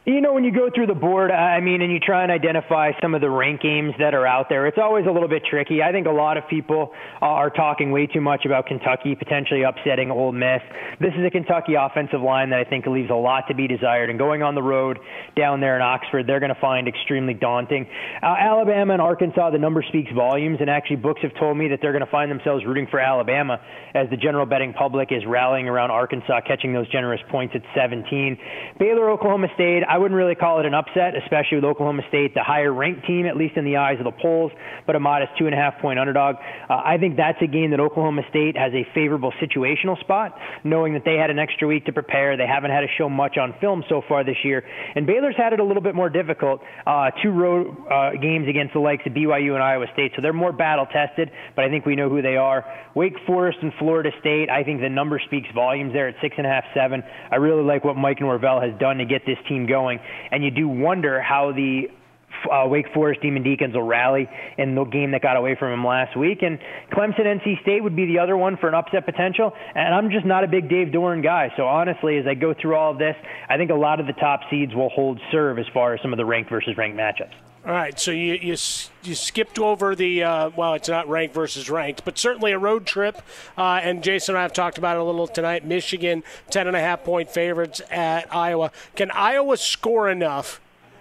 When you go through the board, and you try and identify some of the ranked games that are out there, it's always a little bit tricky. I think a lot of people are talking way too much about Kentucky potentially upsetting Ole Miss. This is a Kentucky offensive line that I think leaves a lot to be desired, and going on the road down there in Oxford, they're going to find extremely daunting. Alabama and Arkansas, the number speaks volumes, and actually books have told me that they're going to find themselves rooting for Alabama as the general betting public is rallying around Arkansas, catching those generous points at 17. Baylor, Oklahoma State, I wouldn't really call it an upset, especially with Oklahoma State, the higher-ranked team, at least in the eyes of the polls, but a modest 2.5-point underdog. I think that's a game that Oklahoma State has a favorable situational spot, knowing that they had an extra week to prepare. They haven't had to show much on film so far this year, and Baylor's had it a little bit more difficult. 2 road games against the likes of BYU and Iowa State, so they're more battle-tested, but I think we know who they are. Wake Forest and Florida State, I think the number speaks volumes there at 6.5, 7. I really like what Mike Norvell has done to get this team going. And you do wonder how the Wake Forest Demon Deacons will rally in the game that got away from him last week. And Clemson, NC State would be the other one for an upset potential. And I'm just not a big Dave Doeren guy. So honestly, as I go through all of this, I think a lot of the top seeds will hold serve as far as some of the ranked versus ranked matchups. All right, so you skipped over the, it's not ranked versus ranked, but certainly a road trip. And Jason and I have talked about it a little tonight. Michigan, 10.5-point favorites at Iowa. Can Iowa score enough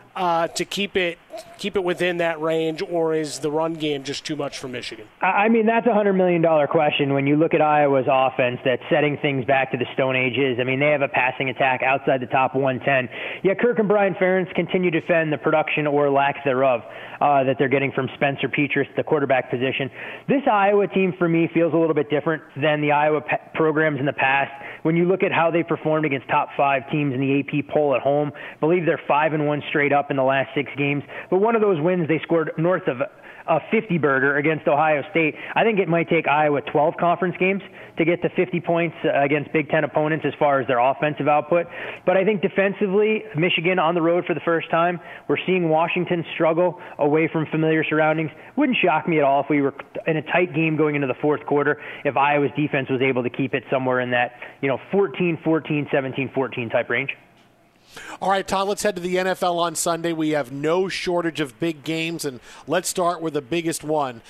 to keep it within that range, or is the run game just too much for Michigan? That's a $100 million question when you look at Iowa's offense that's setting things back to the Stone Ages. They have a passing attack outside the top 110. Yet Kirk and Brian Ferentz continue to defend the production or lack thereof that they're getting from Spencer Petras, the quarterback position. This Iowa team, for me, feels a little bit different than the Iowa programs in the past. When you look at how they performed against top 5 teams in the AP poll at home, I believe they're 5-1 straight up in the last 6 games. But one of those wins, they scored north of a 50-burger against Ohio State. I think it might take Iowa 12 conference games to get to 50 points against Big Ten opponents as far as their offensive output. But I think defensively, Michigan on the road for the first time. We're seeing Washington struggle away from familiar surroundings. Wouldn't shock me at all if we were in a tight game going into the fourth quarter if Iowa's defense was able to keep it somewhere in that 14-14, 17-14 type range. All right, Todd, let's head to the NFL on Sunday. We have no shortage of big games, and let's start with the biggest one.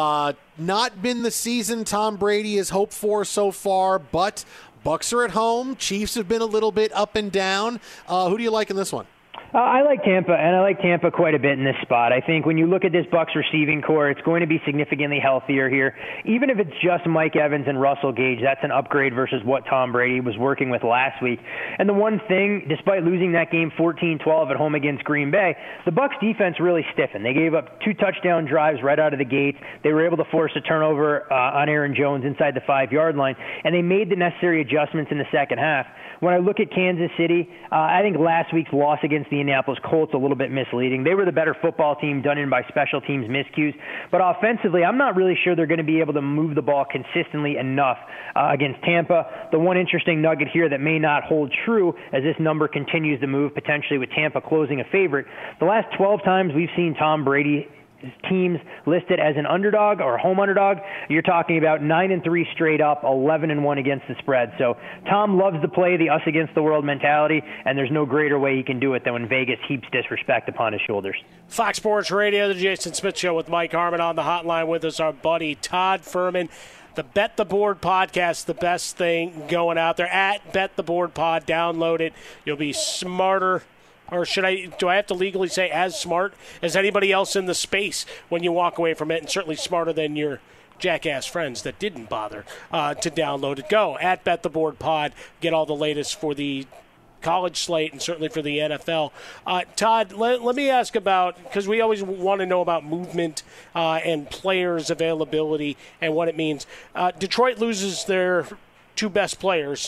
Not been the season Tom Brady has hoped for so far, but Bucs are at home. Chiefs have been a little bit up and down. Who do you like in this one? I like Tampa, and I like Tampa quite a bit in this spot. I think when you look at this Bucs receiving core, it's going to be significantly healthier here. Even if it's just Mike Evans and Russell Gage, that's an upgrade versus what Tom Brady was working with last week. And the one thing, despite losing that game 14-12 at home against Green Bay, the Bucs defense really stiffened. They gave up 2 touchdown drives right out of the gate. They were able to force a turnover on Aaron Jones inside the 5-yard line, and they made the necessary adjustments in the second half. When I look at Kansas City, I think last week's loss against the Indianapolis Colts a little bit misleading. They were the better football team done in by special teams miscues. But offensively, I'm not really sure they're going to be able to move the ball consistently enough against Tampa. The one interesting nugget here that may not hold true as this number continues to move, potentially with Tampa closing a favorite, the last 12 times we've seen Tom Brady teams listed as an underdog or home underdog, you're talking about 9-3 straight up, 11-1 against the spread. So Tom loves to play the us against the world mentality, and there's no greater way he can do it than when Vegas heaps disrespect upon his shoulders. Fox Sports Radio, the Jason Smith Show with Mike Harmon. On the hotline with us, our buddy Todd Fuhrman. The Bet the Board podcast, the best thing going out there. At Bet the Board Pod, download it. You'll be smarter. Or do I have to legally say as smart as anybody else in the space when you walk away from it, and certainly smarter than your jackass friends that didn't bother to download it? Go at Bet the Board Pod. Get all the latest for the college slate and certainly for the NFL. Todd, let me ask about, because we always want to know about movement and players' availability and what it means. Detroit loses their 2 best players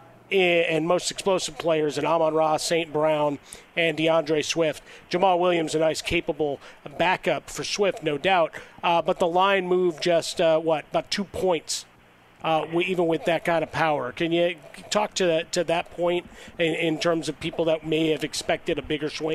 and most explosive players in Amon-Ra, St. Brown, and DeAndre Swift. Jamal Williams, a nice, capable backup for Swift, no doubt. But the line moved just, about 2 points, even with that kind of power. Can you talk to that point in terms of people that may have expected a bigger swing?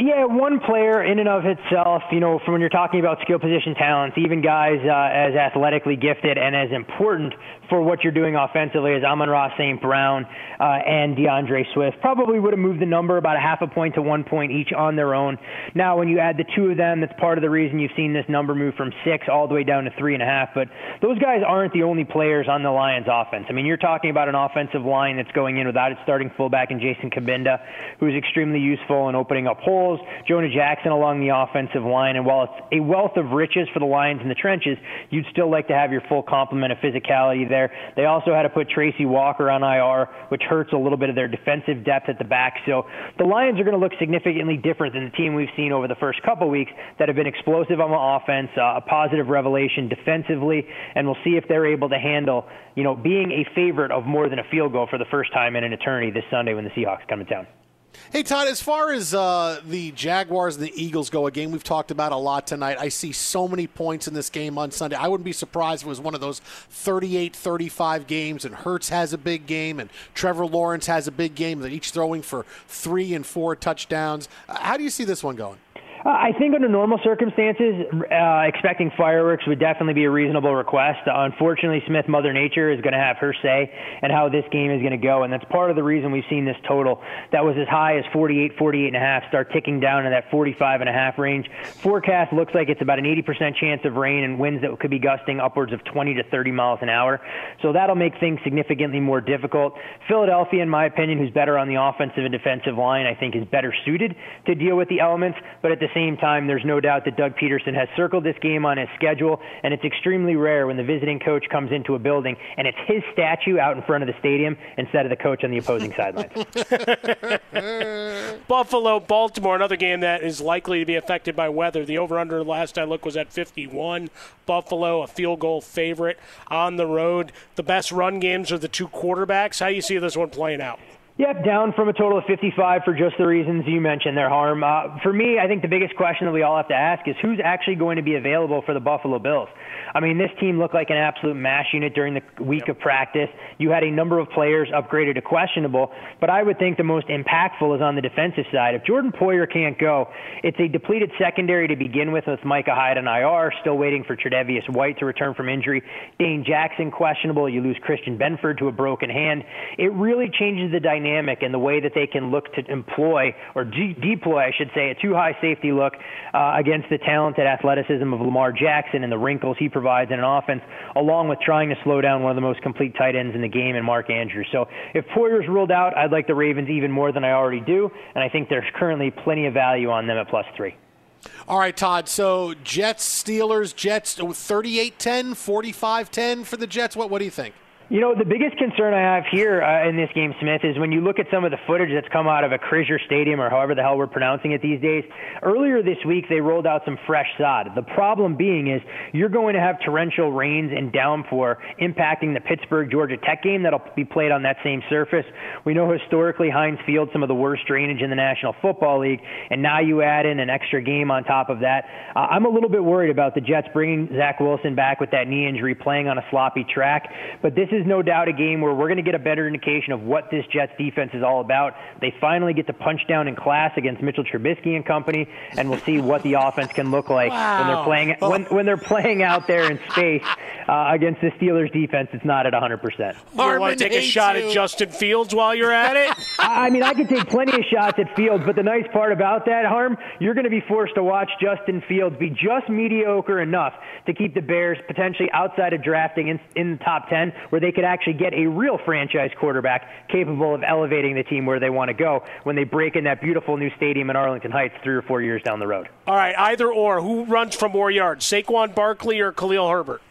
Yeah, one player in and of itself, from when you're talking about skill position talents, even guys as athletically gifted and as important for what you're doing offensively as Amon-Ra St. Brown and DeAndre Swift, probably would have moved the number about a half a point to 1 point each on their own. Now, when you add the two of them, that's part of the reason you've seen this number move from 6 all the way down to 3.5. But those guys aren't the only players on the Lions offense. I mean, you're talking about an offensive line that's going in without its starting fullback in Jason Kabinda, who's extremely useful in opening up holes. Jonah Jackson along the offensive line. And while it's a wealth of riches for the Lions in the trenches, you'd still like to have your full complement of physicality there. They also had to put Tracy Walker on IR, which hurts a little bit of their defensive depth at the back. So the Lions are going to look significantly different than the team we've seen over the first couple weeks that have been explosive on the offense, a positive revelation defensively, and we'll see if they're able to handle, being a favorite of more than a field goal for the first time in an eternity this Sunday when the Seahawks come to town. Hey, Todd, as far as the Jaguars and the Eagles go, a game we've talked about a lot tonight, I see so many points in this game on Sunday. I wouldn't be surprised if it was one of those 38-35 games, and Hurts has a big game, and Trevor Lawrence has a big game. They're each throwing for 3 and 4 touchdowns. How do you see this one going? I think under normal circumstances, expecting fireworks would definitely be a reasonable request. Unfortunately, Smith, Mother Nature, is going to have her say and how this game is going to go, and that's part of the reason we've seen this total that was as high as 48, 48.5 start ticking down to that 45.5 range. Forecast looks like it's about an 80% chance of rain and winds that could be gusting upwards of 20 to 30 miles an hour. So that'll make things significantly more difficult. Philadelphia, in my opinion, who's better on the offensive and defensive line, I think is better suited to deal with the elements, but at the same time, there's no doubt that Doug Peterson has circled this game on his schedule, and it's extremely rare when the visiting coach comes into a building and it's his statue out in front of the stadium instead of the coach on the opposing sidelines. Buffalo, Baltimore, another game that is likely to be affected by weather. The over-under last I looked was at 51. Buffalo, a field goal favorite on the road. The best run games are the two quarterbacks. How do you see this one playing out? Yep, down from a total of 55 for just the reasons you mentioned there, Harm. For me, I think the biggest question that we all have to ask is who's actually going to be available for the Buffalo Bills? I mean, this team looked like an absolute mash unit during the week of practice. You had a number of players upgraded to questionable, but I would think the most impactful is on the defensive side. If Jordan Poyer can't go, it's a depleted secondary to begin with Micah Hyde on IR, still waiting for Tre'Davious White to return from injury. Dane Jackson questionable. You lose Christian Benford to a broken hand. It really changes the dynamic and the way that they can look to employ, or deploy, I should say, a too-high safety look against the talented athleticism of Lamar Jackson and the wrinkles he provides in an offense, along with trying to slow down one of the most complete tight ends in the game in Mark Andrews. So if Poyer's ruled out, I'd like the Ravens even more than I already do, and I think there's currently plenty of value on them at +3. All right, Todd, so Jets, Steelers, Jets 38-10, 45-10 for the Jets. What do you think? The biggest concern I have here in this game, Smith, is when you look at some of the footage that's come out of a Acrisure Stadium, or however the hell we're pronouncing it these days. Earlier this week, they rolled out some fresh sod. The problem being is you're going to have torrential rains and downpour impacting the Pittsburgh-Georgia Tech game that'll be played on that same surface. We know historically Heinz Field, some of the worst drainage in the National Football League, and now you add in an extra game on top of that. I'm a little bit worried about the Jets bringing Zach Wilson back with that knee injury, playing on a sloppy track, but this is no doubt a game where we're going to get a better indication of what this Jets defense is all about. They finally get to punch down in class against Mitchell Trubisky and company, and we'll see what the offense can look like when they're playing when they're playing out there in space against the Steelers defense. It's not at 100%. You want to take a shot at Justin Fields while you're at it? I mean, I can take plenty of shots at Fields, but the nice part about that, Harm, you're going to be forced to watch Justin Fields be just mediocre enough to keep the Bears potentially outside of drafting in the top 10, where they could actually get a real franchise quarterback capable of elevating the team where they want to go when they break in that beautiful new stadium in Arlington Heights 3 or 4 years down the road. All right, either or. Who runs for more yards, Saquon Barkley or Khalil Herbert?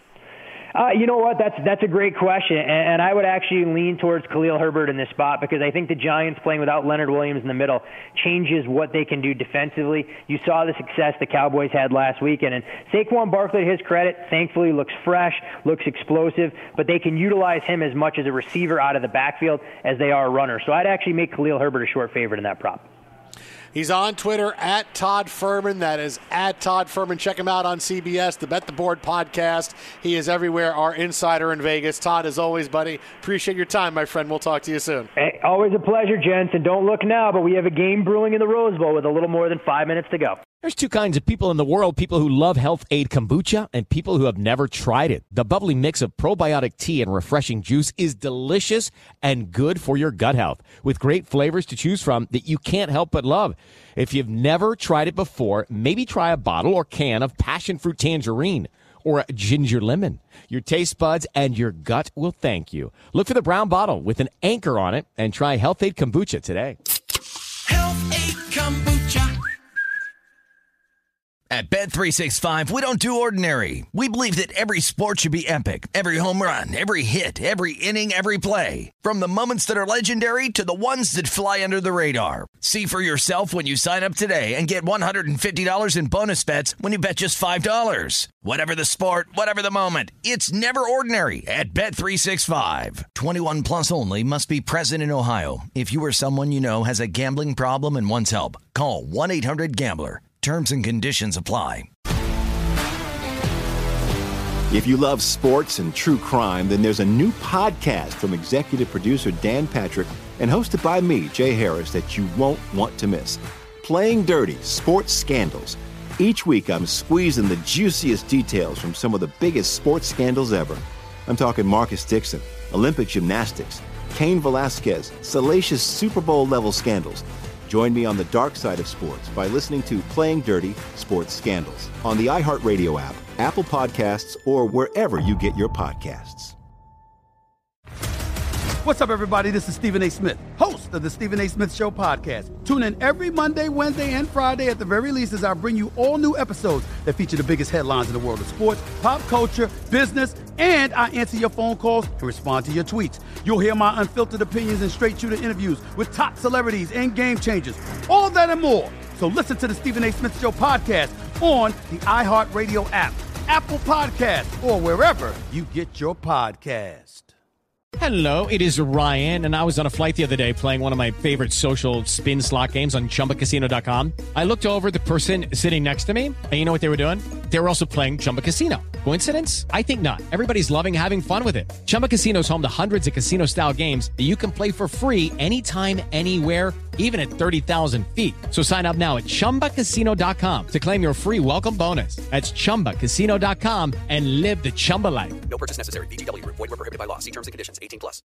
You know what? That's a great question, and I would actually lean towards Khalil Herbert in this spot because I think the Giants playing without Leonard Williams in the middle changes what they can do defensively. You saw the success the Cowboys had last weekend, and Saquon Barkley, to his credit, thankfully looks fresh, looks explosive, but they can utilize him as much as a receiver out of the backfield as they are a runner. So I'd actually make Khalil Herbert a short favorite in that prop. He's on Twitter at Todd Fuhrman. That is at Todd Fuhrman. Check him out on CBS, the Bet the Board podcast. He is everywhere, our insider in Vegas. Todd, as always, buddy, appreciate your time, my friend. We'll talk to you soon. Hey, always a pleasure, gents. And don't look now, but we have a game brewing in the Rose Bowl with a little more than 5 minutes to go. There's two kinds of people in the world, people who love Health Aid Kombucha and people who have never tried it. The bubbly mix of probiotic tea and refreshing juice is delicious and good for your gut health, with great flavors to choose from that you can't help but love. If you've never tried it before, maybe try a bottle or can of passion fruit tangerine or ginger lemon. Your taste buds and your gut will thank you. Look for the brown bottle with an anchor on it and try Health Aid Kombucha today. Health Aid Kombucha. At Bet365, we don't do ordinary. We believe that every sport should be epic. Every home run, every hit, every inning, every play. From the moments that are legendary to the ones that fly under the radar. See for yourself when you sign up today and get $150 in bonus bets when you bet just $5. Whatever the sport, whatever the moment, it's never ordinary at Bet365. 21 plus only. Must be present in Ohio. If you or someone you know has a gambling problem and wants help, call 1-800-GAMBLER. Terms and conditions apply. If you love sports and true crime, then there's a new podcast from executive producer Dan Patrick and hosted by me, Jay Harris, that you won't want to miss. Playing Dirty: Sports Scandals. Each week, I'm squeezing the juiciest details from some of the biggest sports scandals ever. I'm talking Marcus Dixon, Olympic gymnastics, Cain Velasquez, salacious Super Bowl-level scandals. Join me on the dark side of sports by listening to Playing Dirty: Sports Scandals on the iHeartRadio app, Apple Podcasts, or wherever you get your podcasts. What's up, everybody? This is Stephen A. Smith, host of the Stephen A. Smith Show podcast. Tune in every Monday, Wednesday, and Friday at the very least as I bring you all new episodes that feature the biggest headlines in the world of sports, pop culture, business, and I answer your phone calls and respond to your tweets. You'll hear my unfiltered opinions and straight-shooter interviews with top celebrities and game changers. All that and more. So listen to the Stephen A. Smith Show podcast on the iHeartRadio app, Apple Podcasts, or wherever you get your podcast. Hello, it is Ryan, and I was on a flight the other day playing one of my favorite social spin slot games on ChumbaCasino.com. I looked over at the person sitting next to me, and you know what they were doing? They were also playing Chumba Casino. Coincidence? I think not. Everybody's loving having fun with it. Chumba Casino is home to hundreds of casino-style games that you can play for free anytime, anywhere, even at 30,000 feet. So sign up now at ChumbaCasino.com to claim your free welcome bonus. That's ChumbaCasino.com and live the Chumba life. No purchase necessary. VGW. Void where prohibited by law. See terms and conditions. 18+.